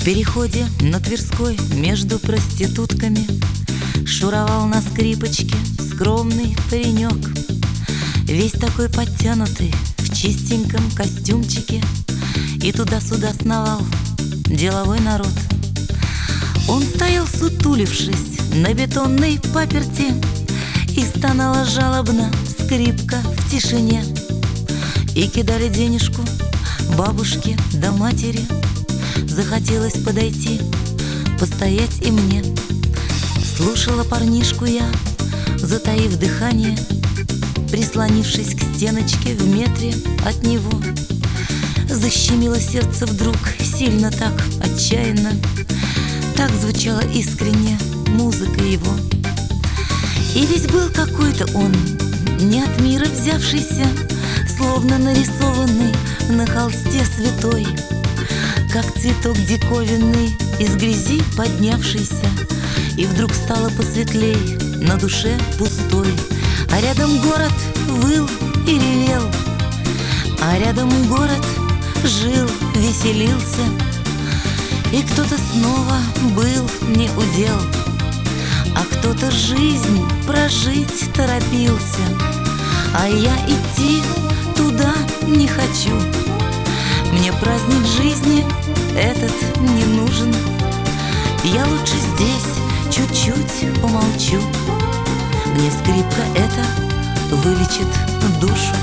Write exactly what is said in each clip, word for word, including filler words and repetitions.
В переходе на Тверской между проститутками шуровал на скрипочке скромный паренек, весь такой подтянутый в чистеньком костюмчике, и туда-сюда сновал деловой народ. Он стоял, сутулившись на бетонной паперти, и стонала жалобно скрипка в тишине. И кидали денежку бабушке да матери. Захотелось подойти, постоять и мне. Слушала парнишку я, затаив дыхание, прислонившись к стеночке в метре от него. Защемило сердце вдруг сильно так, отчаянно. Так звучала искренне музыка его. И весь был какой-то он, не от мира взявшийся, словно нарисованный на холсте святой, как цветок диковинный из грязи поднявшийся. И вдруг стало посветлей, на душе пустой, а рядом город выл и ревел, а рядом город жил, веселился. И кто-то снова был не удел, а кто-то жизнь прожить торопился. А я идти туда не хочу, мне праздник жизни этот не нужен. Я лучше здесь чуть-чуть помолчу, мне скрипка эта вылечит душу.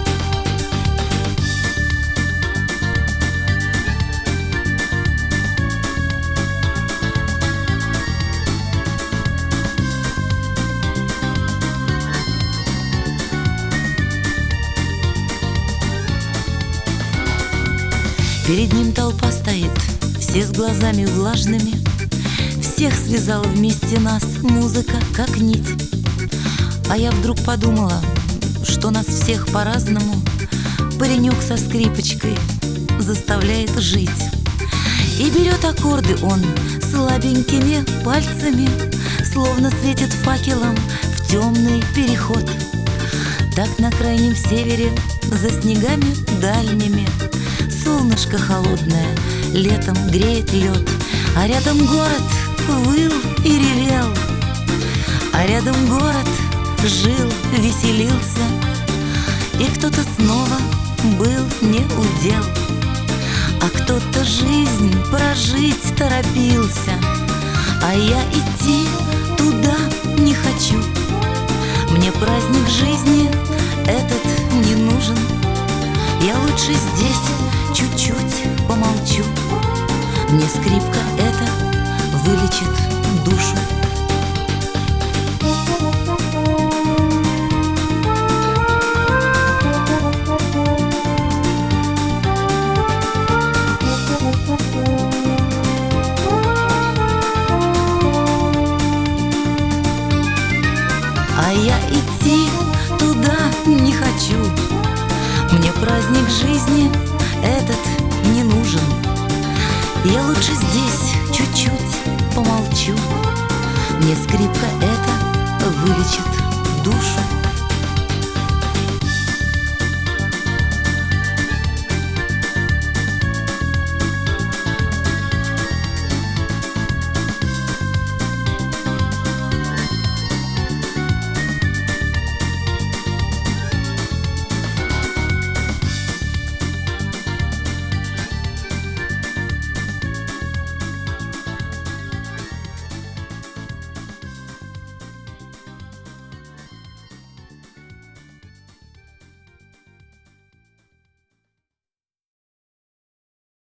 Перед ним толпа стоит, все с глазами влажными. Всех связала вместе нас музыка, как нить. А я вдруг подумала, что нас всех по-разному паренек со скрипочкой заставляет жить. И берет аккорды он слабенькими пальцами, словно светит факелом в темный переход. Так на крайнем севере, за снегами дальними, солнышко холодное летом греет лед, а рядом город выл и ревел, а рядом город жил, веселился. И кто-то снова был не удел, а кто-то жизнь прожить торопился. А я идти туда не хочу, мне праздник жизни этот не нужен. Я лучше здесь чуть-чуть помолчу, мне скрипка эта вылечит душу. А я идти туда не хочу, мне праздник жизни этот не нужен. Я лучше здесь